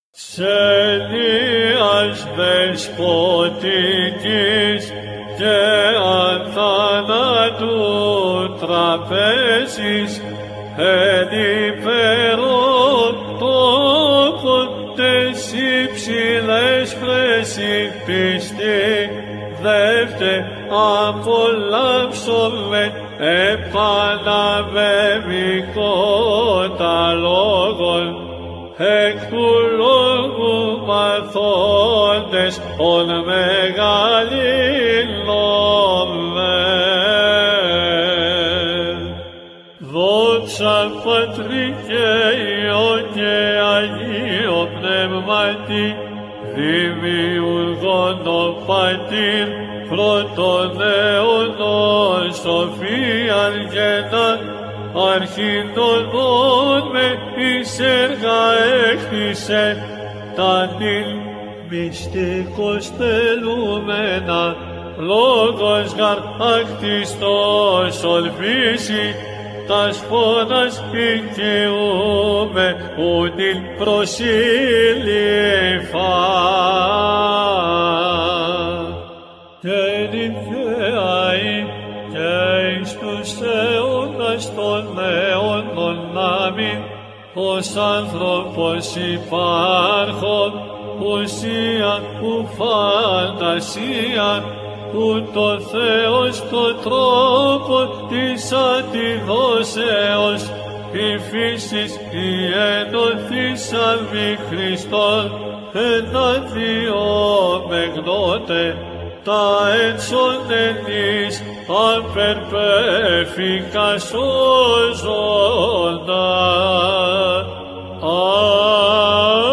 Σελίας δεσποτικής και αθάνατου τραπέζης εν υπερών τόπων τες υψηλές πρέσιν πιστή δεύτε απολαύσομεν επαναβεβικότα λόγων εκ του λόγου μαθόντες ον μεγαλύνομεν. Δόξα Πατρί και Υιό και Αγίο Πνεύματι, δημιουργών ο Πατήρ, πρώτον αιώνων σοφίαν γεννάν, αρχιτονών με εις έργα έκτισε, τα νυν μυστικώς τελούμενα, λόγος γαρ ακτιστός ολφίσει, τας φώνας οικειούμε ουτιν προσήλυφα. Και νυν και αΐ και εις τους αιώνας των αιώνων αμήν, ως άνθρωπος υπάρχων, ουσία ου φαντασία, ούτω Θεός το τρόπο της αντιδόσεως, η φύσης η ενωθήσαν μη Χριστόν, εναντιόμεγνότε, τα έτσον ενείς απερπέφηκα σώζοντα.